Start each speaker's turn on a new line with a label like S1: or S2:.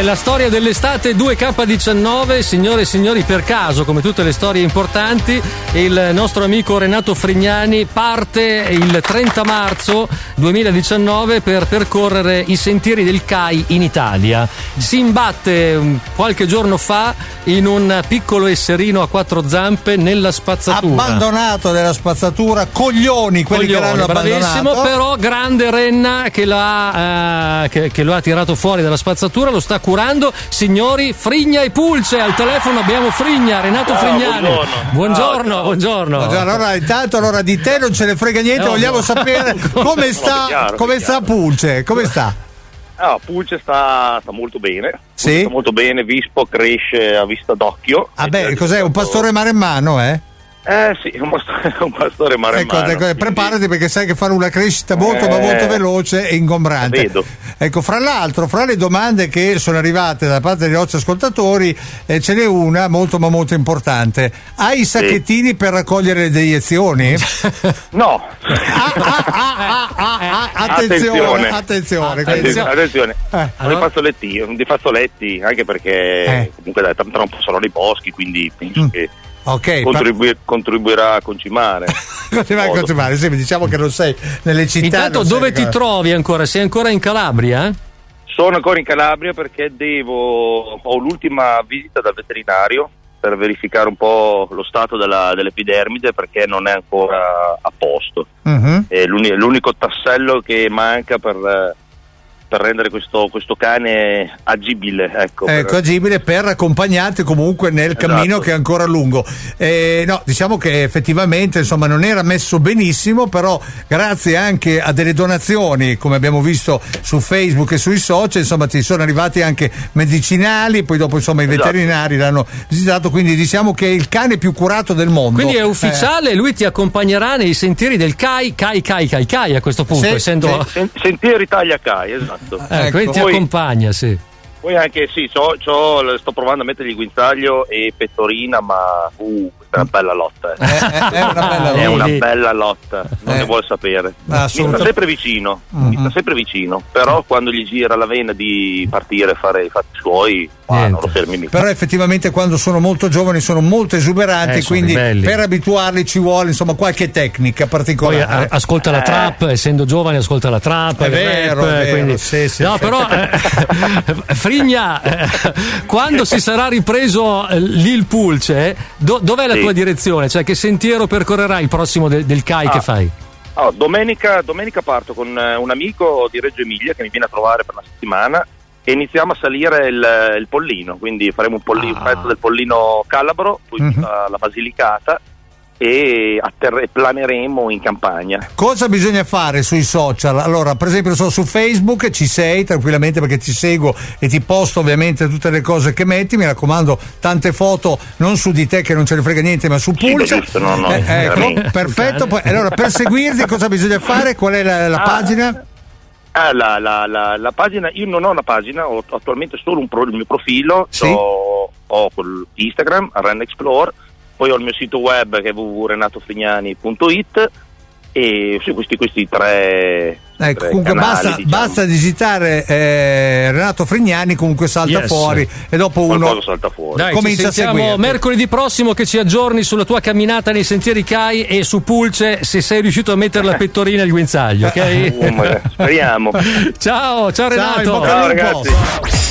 S1: la storia dell'estate 2K19, signore e signori, per caso, come tutte le storie importanti, il nostro amico Renato Frignani parte il 30 marzo 2019 per percorrere i sentieri del CAI in Italia. Si imbatte qualche giorno fa in un piccolo esserino a quattro zampe nella spazzatura.
S2: Abbandonato nella spazzatura, coglioni quelli che l'hanno
S1: bravissimo,
S2: abbandonato.
S1: Però grande Renna che lo ha tirato fuori dalla spazzatura, lo sta curando. Signori, Frigna e Pulce al telefono, abbiamo Frigna, Renato Frignani. Buongiorno.
S2: Allora, intanto di te non ce ne frega niente, vogliamo sapere come sta Pulce, come sta?
S3: Pulce sta molto bene.
S2: Sì?
S3: Sta molto bene, Vispo cresce a vista d'occhio.
S2: Cos'è? Un pastore maremmano, eh?
S3: Sì, un pastore maremmano.
S2: Ecco, preparati perché sai che fanno una crescita molto veloce e ingombrante.
S3: Vedo.
S2: Ecco, fra l'altro, fra le domande che sono arrivate da parte dei nostri ascoltatori, ce n'è una molto importante. Hai i sacchettini per raccogliere le deiezioni?
S3: No.
S2: Attenzione.
S3: Dei fazzoletti, anche perché comunque tra un po' sono nei boschi, quindi penso che contribuirà a concimare.
S2: Sì, diciamo che non sei nelle città.
S1: Intanto dove ti trovi ancora? Sei ancora in Calabria?
S3: Sono ancora in Calabria perché ho l'ultima visita dal veterinario per verificare un po' lo stato dell'epidermide, perché non è ancora a posto. È l'unico tassello che manca per rendere questo cane agibile,
S2: agibile per accompagnarti comunque nel cammino che è ancora lungo. Diciamo che effettivamente non era messo benissimo, però grazie anche a delle donazioni, come abbiamo visto su Facebook e sui social, ti sono arrivati anche medicinali, poi dopo i veterinari l'hanno visitato, quindi diciamo che è il cane più curato del mondo.
S1: Quindi è ufficiale, lui ti accompagnerà nei sentieri del CAI a questo punto, essendo
S3: Sentieri Taglia CAI, esatto.
S1: Quindi ti accompagna, sì.
S3: Poi anche sto provando a mettergli guinzaglio e pettorina, ma questa è una bella lotta. È una bella lotta, non ne vuol sapere. Mi sta sempre vicino, però quando gli gira la vena di partire e fare i fatti suoi, non lo fermi mica.
S2: Però effettivamente quando sono molto giovani sono molto esuberanti, quindi per abituarli ci vuole qualche tecnica particolare.
S1: Poi ascolta la trap, essendo giovane ascolta la trap,
S2: è vero,
S1: quindi...
S2: sì.
S1: No, però Frigna, quando si sarà ripreso lì il Pulce, dov'è la tua direzione? Cioè, che sentiero percorrerai il prossimo del CAI che fai?
S3: Domenica parto con un amico di Reggio Emilia che mi viene a trovare per una settimana e iniziamo a salire il Pollino, quindi faremo un pezzo del Pollino Calabro, poi la Basilicata, e planeremo in campagna.
S2: Cosa bisogna fare sui social? Allora, per esempio, su Facebook ci sei tranquillamente, perché ti seguo e ti posto ovviamente tutte le cose che metti. Mi raccomando, tante foto non su di te che non ce ne frega niente, ma su Pulce. Perfetto. Poi, allora, per seguirti cosa bisogna fare? Qual è la pagina?
S3: La pagina, io non ho una pagina, ho attualmente solo il mio profilo. Ho Instagram, Ren Explore. Poi ho il mio sito web che è www.renatofrignani.it e questi tre
S2: comunque
S3: canali,
S2: basta digitare Renato Frignani, comunque salta fuori e dopo uno
S3: salta fuori.
S1: Dai,
S2: comincia a seguire.
S1: Mercoledì prossimo che ci aggiorni sulla tua camminata nei sentieri CAI e su Pulce, se sei riuscito a mettere la pettorina e il guinzaglio, ok?
S3: Speriamo.
S1: Ciao Renato.
S2: Ciao,
S3: ragazzi.